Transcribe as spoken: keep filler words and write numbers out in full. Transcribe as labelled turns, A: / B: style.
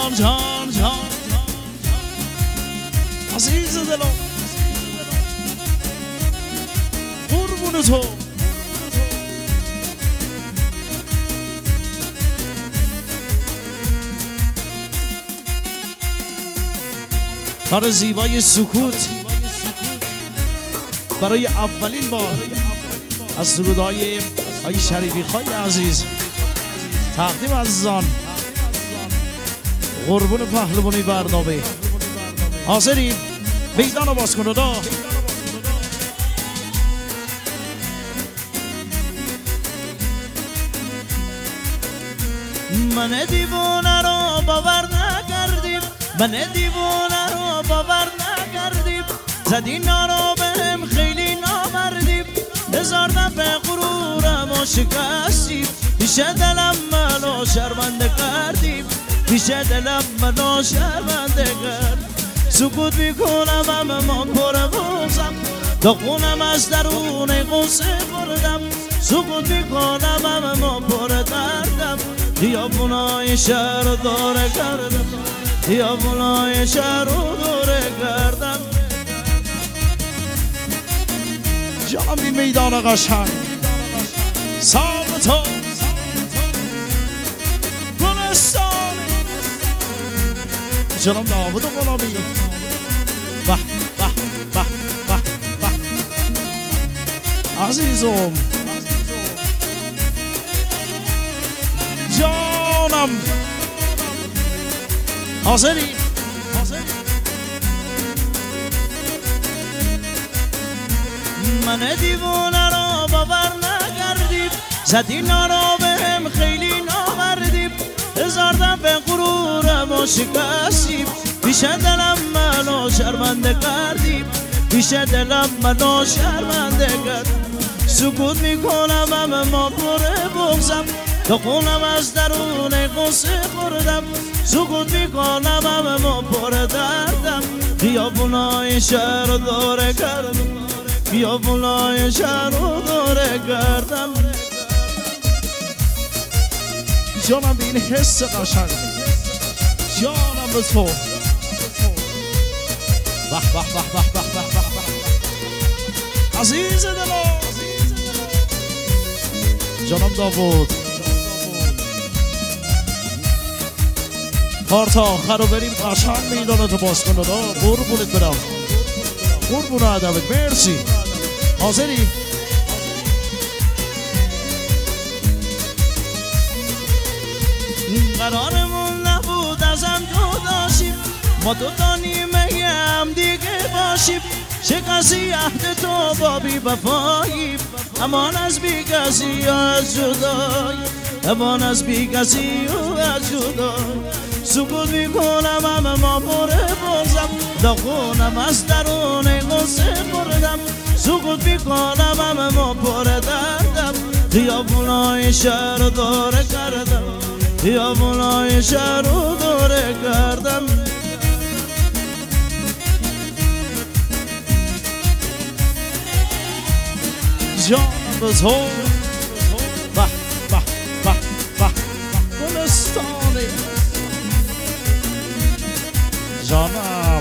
A: جان جان جان عزیز دلم قربون تو کار زیبای سکوت برای اولین بار از سرودهای آقای شریفی خای عزیز تقدیم عزیزان قربون پهلوانی برنامه حاضرین میدان رو باز کنید. من دیوانه رو باور نکردیم، من دیوانه رو باور نکردیم، زدینا رو بهم خیلی نامردیم، هزار دفعه غرورم و شکستیم، پیش دلم منو شرمنده کردیم، پیش دلم منو شرمنده کرد. سکوت میکنم اما پر بغضم، داغونم از درون غصه خوردم، سکوت میکنم اما پر دردم، خیابونای شهر رو دوره کردم، خیابونای شهر رو دوره کردم. جانم این میدان قشنگ ثابت گلستان جناب داوود غلامی به به به به به عزیزم جانم حاضری من دیوانه رو باور نکردیم، زدینا رو بهم خیلی نامردیم، هزار دفعه غرورم و شکستیم، پیش دلم منو شرمنده کردیم، پیش دلم منو شرمنده کرد. سکوت میکنم اما پر بغضم، داغونم از درون غصه خوردم، سکوت میکنم اما پر دردم، خیابونای شهر رو دوره کردم، خیابونای شهر رو دوره کردم. جانم به این حس قشنگ، جانم به تو به به به به به به به عزیز دلم جانم داوود کار تا آخر رو بریم قشنگ میدانتو باز کن. قربونت برم، قربون ادبت، مرسی. حاضری؟ قرارمون نبود ازم جدا شیم، ما دو تا نیمه هم دیگه باشیم، شکستی عهد تو با بی وفایی، امان از بی کسی از جدایی، امان از بی کسی از جدایی. سکوت میکنم اما پر بغضم، داغونم از درون غصه خوردم، سکوت میکنم اما پر دردم، خیابونای شهر رو دوره کردم، خیابونای شهر رو دوره کردم. جان به تو به به به به گلستانی جانم